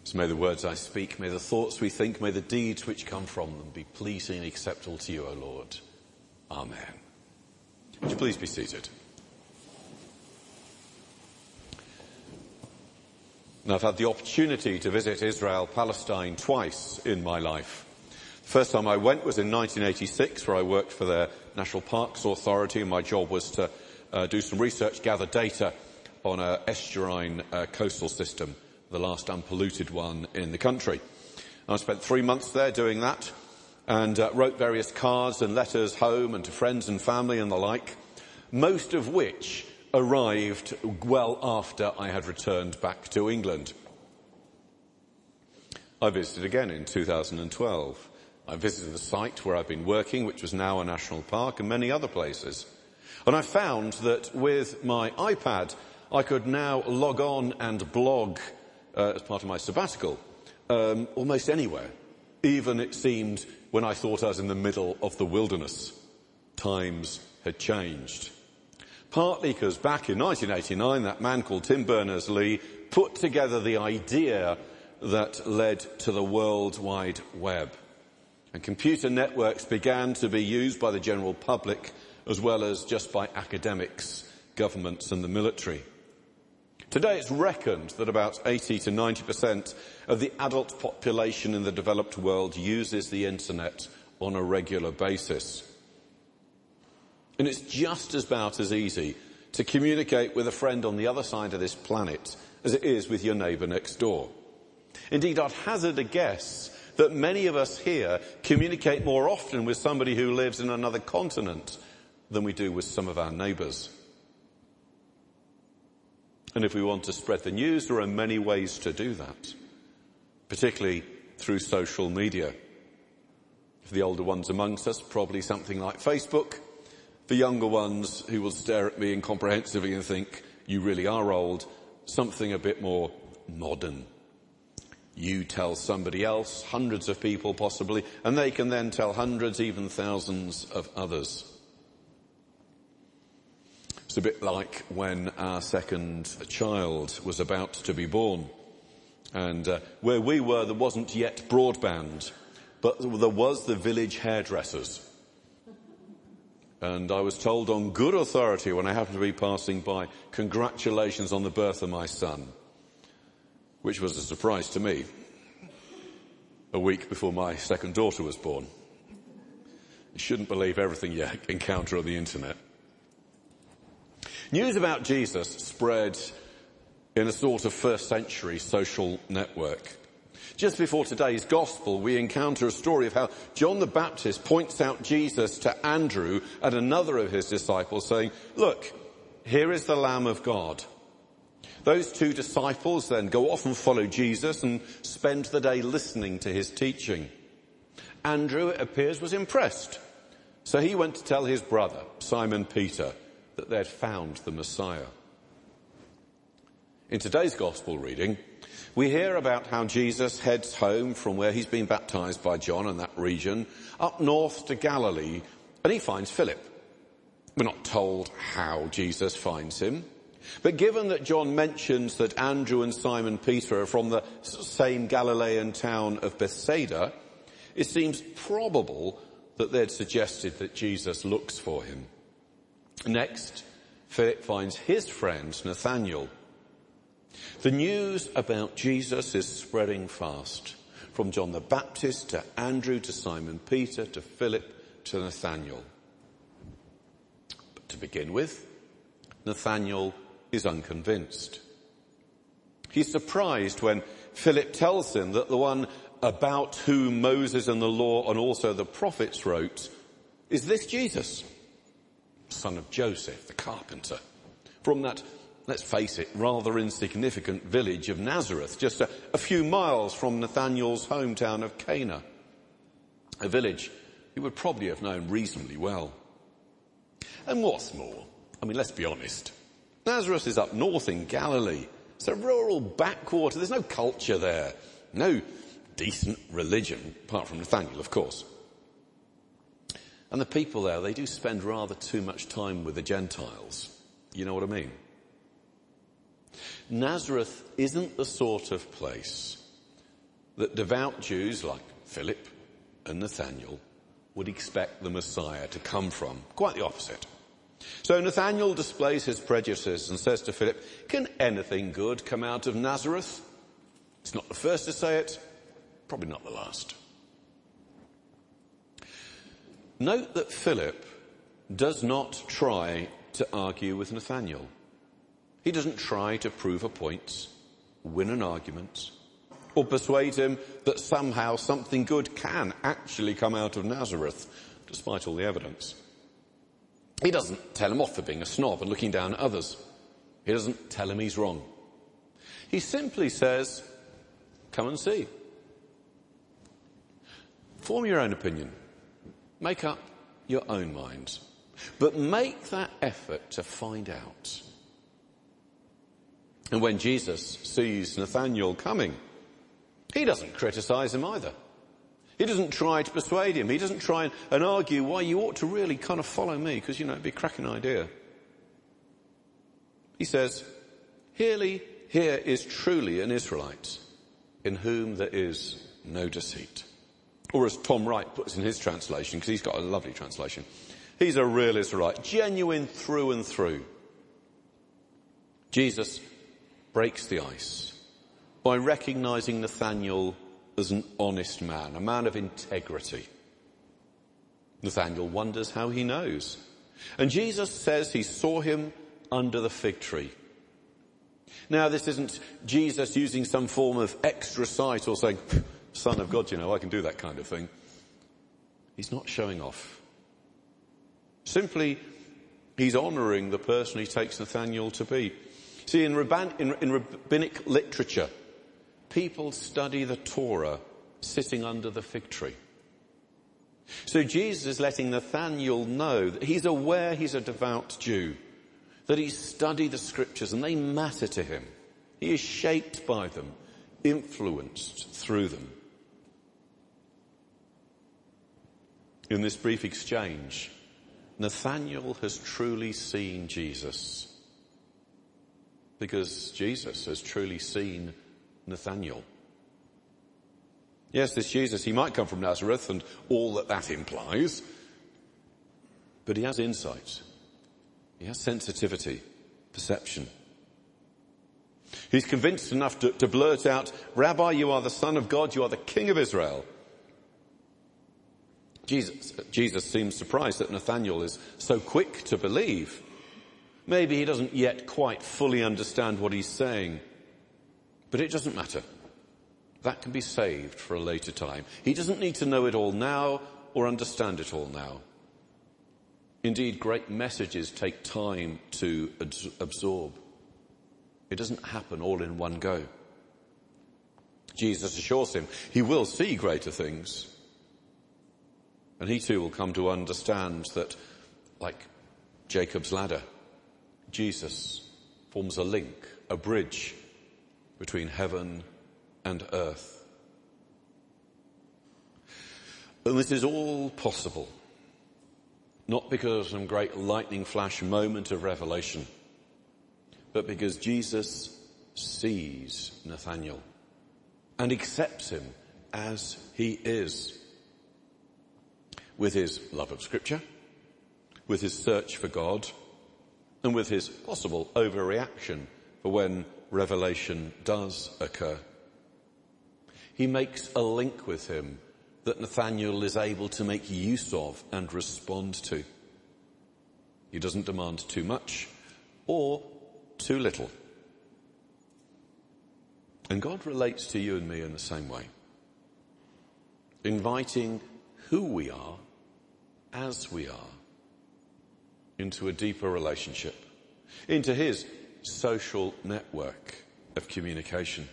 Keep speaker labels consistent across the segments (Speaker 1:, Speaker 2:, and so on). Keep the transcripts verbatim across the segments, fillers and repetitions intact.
Speaker 1: So may the words I speak, may the thoughts we think, may the deeds which come from them be pleasing and acceptable to you, O Lord. Amen. Would you please be seated? Now, I've had the opportunity to visit Israel, Palestine twice in my life. The first time I went was in nineteen eighty-six, where I worked for the National Parks Authority, and my job was to uh, do some research, gather data on an estuarine uh, coastal system, the last unpolluted one in the country. I spent three months there doing that and uh, wrote various cards and letters home and to friends and family and the like, most of which arrived well after I had returned back to England. I visited again in two thousand twelve. I visited the site where I've been working, which was now a national park, and many other places. And I found that with my iPad, I could now log on and blog uh, as part of my sabbatical um, almost anywhere, even, it seemed, when I thought I was in the middle of the wilderness. Times had changed. Partly because back in nineteen eighty-nine, that man called Tim Berners-Lee put together the idea that led to the World Wide Web. And computer networks began to be used by the general public as well as just by academics, governments and the military. Today it's reckoned that about eighty to ninety percent of the adult population in the developed world uses the internet on a regular basis. And it's just about as easy to communicate with a friend on the other side of this planet as it is with your neighbour next door. Indeed, I'd hazard a guess that many of us here communicate more often with somebody who lives in another continent than we do with some of our neighbours. And if we want to spread the news, there are many ways to do that, particularly through social media. For the older ones amongst us, probably something like Facebook. For younger ones who will stare at me incomprehensively and think, you really are old, something a bit more modern. You tell somebody else, hundreds of people possibly, and they can then tell hundreds, even thousands of others. It's a bit like when our second child was about to be born. And uh, where we were, there wasn't yet broadband, but there was the village hairdressers. And I was told on good authority when I happened to be passing by, congratulations on the birth of my son, which was a surprise to me, a week before my second daughter was born. You shouldn't believe everything you encounter on the internet. News about Jesus spread in a sort of first century social network. Just before today's gospel, we encounter a story of how John the Baptist points out Jesus to Andrew and another of his disciples, saying, look, here is the Lamb of God. Those two disciples then go off and follow Jesus and spend the day listening to his teaching. Andrew, it appears, was impressed. So he went to tell his brother, Simon Peter, that they'd found the Messiah. In today's gospel reading, we hear about how Jesus heads home from where he's been baptized by John in that region, up north to Galilee, and he finds Philip. We're not told how Jesus finds him, but given that John mentions that Andrew and Simon Peter are from the same Galilean town of Bethsaida, it seems probable that they'd suggested that Jesus looks for him. Next, Philip finds his friend Nathanael. The news about Jesus is spreading fast, from John the Baptist to Andrew to Simon Peter to Philip to Nathanael. But to begin with, Nathanael is unconvinced. He's surprised when Philip tells him that the one about whom Moses and the law and also the prophets wrote is this Jesus, son of Joseph, the carpenter, from that, let's face it, rather insignificant village of Nazareth, just a, a few miles from Nathanael's hometown of Cana, a village he would probably have known reasonably well. And what's more, I mean, let's be honest, Nazareth is up north in Galilee. It's a rural backwater. There's no culture there, no decent religion, apart from Nathanael, of course. And the people there, they do spend rather too much time with the Gentiles. You know what I mean? Nazareth isn't the sort of place that devout Jews like Philip and Nathanael would expect the Messiah to come from. Quite the opposite. So Nathanael displays his prejudices and says to Philip, "Can anything good come out of Nazareth?" It's not the first to say it, probably not the last. Note that Philip does not try to argue with Nathanael. He doesn't try to prove a point, win an argument, or persuade him that somehow something good can actually come out of Nazareth, despite all the evidence. He doesn't tell him off for being a snob and looking down at others. He doesn't tell him he's wrong. He simply says, "Come and see. Form your own opinion. Make up your own mind. But make that effort to find out." And when Jesus sees Nathanael coming, he doesn't criticize him either. He doesn't try to persuade him. He doesn't try and, and argue why you ought to really kind of follow me, because, you know, it'd be a cracking idea. He says, "Here, here is truly an Israelite in whom there is no deceit." Or as Tom Wright puts in his translation, because he's got a lovely translation, he's a real Israelite, genuine through and through. Jesus breaks the ice by recognizing Nathanael as an honest man, a man of integrity. Nathanael wonders how he knows. And Jesus says he saw him under the fig tree. Now, this isn't Jesus using some form of extra sight or saying, "Son of God, you know, I can do that kind of thing." He's not showing off. Simply, he's honouring the person he takes Nathanael to be. See, in, Rabban, in, in rabbinic literature, people study the Torah sitting under the fig tree. So Jesus is letting Nathanael know that he's aware he's a devout Jew, that he's studied the scriptures and they matter to him. He is shaped by them, influenced through them. In this brief exchange, Nathanael has truly seen Jesus, because Jesus has truly seen Nathanael. Yes, this Jesus, he might come from Nazareth and all that that implies, but he has insight. He has sensitivity, perception. He's convinced enough to, to blurt out, "Rabbi, you are the Son of God, you are the King of Israel." Jesus, Jesus seems surprised that Nathanael is so quick to believe. Maybe he doesn't yet quite fully understand what he's saying. But it doesn't matter. That can be saved for a later time. He doesn't need to know it all now or understand it all now. Indeed, great messages take time to absorb. It doesn't happen all in one go. Jesus assures him he will see greater things. And he too will come to understand that, like Jacob's ladder, Jesus forms a link, a bridge between heaven and earth. And this is all possible, not because of some great lightning flash moment of revelation, but because Jesus sees Nathanael and accepts him as he is, with his love of Scripture, with his search for God, and with his possible overreaction for when revelation does occur. He makes a link with him that Nathanael is able to make use of and respond to. He doesn't demand too much or too little. And God relates to you and me in the same way, inviting who we are as we are into a deeper relationship, into his social network of communication.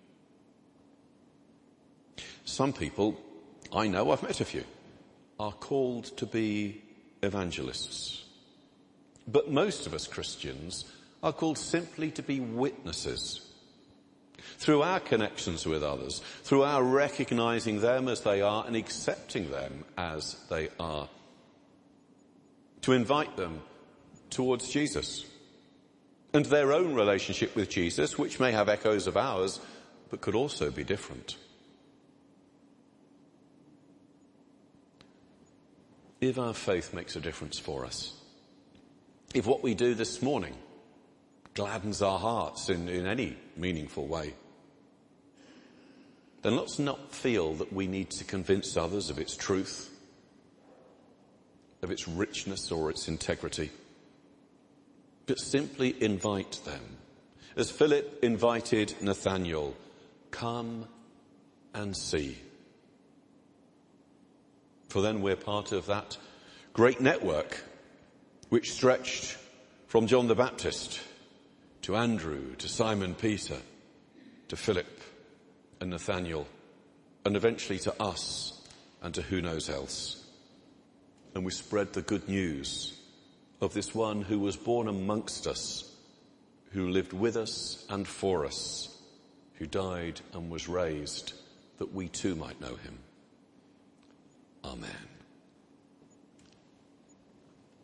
Speaker 1: Some people, I know, I've met a few, are called to be evangelists. But most of us Christians are called simply to be witnesses. Through our connections with others, through our recognizing them as they are and accepting them as they are. To invite them towards Jesus and their own relationship with Jesus, which may have echoes of ours, but could also be different. if our faith makes a difference for us, if what we do this morning gladdens our hearts in, in any meaningful way, then let's not feel that we need to convince others of its truth, of its richness or its integrity, but simply invite them, as Philip invited Nathanael, come and see. For then we're part of that great network which stretched from John the Baptist to Andrew, to Simon Peter, to Philip and Nathanael, and eventually to us and to who knows else. And we spread the good news of this one who was born amongst us, who lived with us and for us, who died and was raised, that we too might know him. Amen.